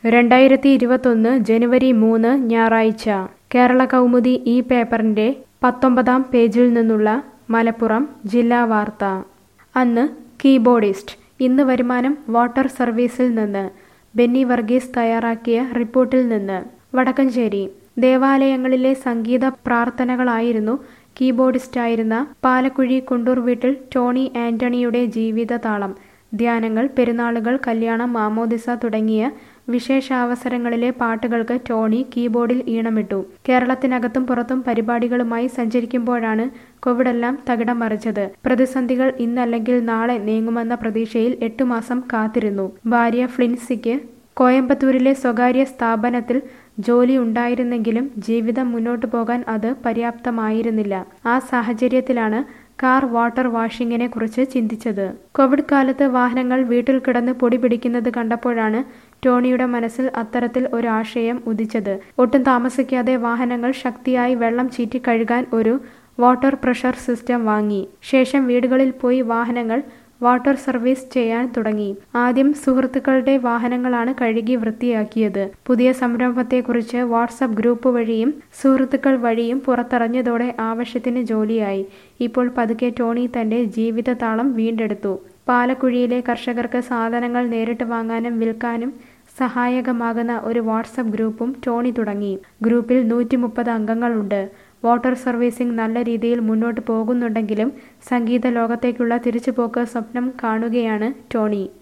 2021 ജനുവരി 3 ഞായറാഴ്ച കേരള കൗമുദി ഈ പേപ്പറിന്റെ 19-ാം പേജിൽ നിന്നുള്ള മലപ്പുറം ജില്ലാ വാർത്ത. അന്ന് കീബോർഡിസ്റ്റ്, ഇന്ന് വരുമാനം വാട്ടർ സർവീസിൽ നിന്ന്. ബെന്നി വർഗീസ് തയ്യാറാക്കിയ റിപ്പോർട്ടിൽ നിന്ന്. വടക്കഞ്ചേരി ദേവാലയങ്ങളിലെ സംഗീത പ്രാർത്ഥനകളായിരുന്നു കീബോർഡിസ്റ്റായിരുന്ന പാലക്കുഴി കുണ്ടൂർ വീട്ടിൽ ടോണി ആന്റണിയുടെ ജീവിതതാളം. ധ്യാനങ്ങൾ, പെരുന്നാളുകൾ, കല്യാണം, മാമോദിസ തുടങ്ങിയ വിശേഷാവസരങ്ങളിലെ പാട്ടുകൾക്ക് ടോണി കീബോർഡിൽ ഈണമിട്ടു. കേരളത്തിനകത്തും പുറത്തും പരിപാടികളുമായി സഞ്ചരിക്കുമ്പോഴാണ് കോവിഡെല്ലാം തകിടം മറിച്ചത്. പ്രതിസന്ധികൾ ഇന്നല്ലെങ്കിൽ നാളെ നീങ്ങുമെന്ന പ്രതീക്ഷയിൽ 8 മാസം കാത്തിരുന്നു. ഭാര്യ ഫ്ലിൻസിക്ക് കോയമ്പത്തൂരിലെ സ്വകാര്യ സ്ഥാപനത്തിൽ ജോലി ഉണ്ടായിരുന്നെങ്കിലും ജീവിതം മുന്നോട്ടു പോകാൻ അത് പര്യാപ്തമായിരുന്നില്ല. ആ സാഹചര്യത്തിലാണ് കാർ വാട്ടർ വാഷിങ്ങിനെ കുറിച്ച് ചിന്തിച്ചത്. കോവിഡ് കാലത്ത് വാഹനങ്ങൾ വീട്ടിൽ കിടന്ന് പൊടി പിടിക്കുന്നത് കണ്ടപ്പോഴാണ് ടോണിയുടെ മനസ്സിൽ അത്തരത്തിൽ ഒരു ആശയം ഉദിച്ചത്. ഒട്ടും താമസിക്കാതെ വാഹനങ്ങൾ ശക്തിയായി വെള്ളം ചീറ്റി കഴുകാൻ ഒരു വാട്ടർ പ്രഷർ സിസ്റ്റം വാങ്ങി. ശേഷം വീടുകളിൽ പോയി വാഹനങ്ങൾ വാട്ടർ സർവീസ് ചെയ്യാൻ തുടങ്ങി. ആദ്യം സുഹൃത്തുക്കളുടെ വാഹനങ്ങളാണ് കഴുകി വൃത്തിയാക്കിയത്. പുതിയ സംരംഭത്തെക്കുറിച്ച് വാട്സപ്പ് ഗ്രൂപ്പ് വഴിയും സുഹൃത്തുക്കൾ വഴിയും പുറത്തറിഞ്ഞതോടെ ആവശ്യത്തിന് ജോലിയായി. ഇപ്പോൾ പതുക്കെ ടോണി തന്റെ ജീവിതതാളം വീണ്ടെടുത്തു. പാലക്കുഴിയിലെ കർഷകർക്ക് സാധനങ്ങൾ നേരിട്ട് വാങ്ങാനും വിൽക്കാനും സഹായകമാകുന്ന ഒരു വാട്സപ്പ് ഗ്രൂപ്പും ടോണി തുടങ്ങി. ഗ്രൂപ്പിൽ 130 അംഗങ്ങളുണ്ട്. വാട്ടർ സർവീസിംഗ് നല്ല രീതിയിൽ മുന്നോട്ട് പോകുന്നുണ്ടെങ്കിലും സംഗീത ലോകത്തേക്കുള്ള തിരിച്ചുപോക്ക് സ്വപ്നം കാണുകയാണ് ടോണി.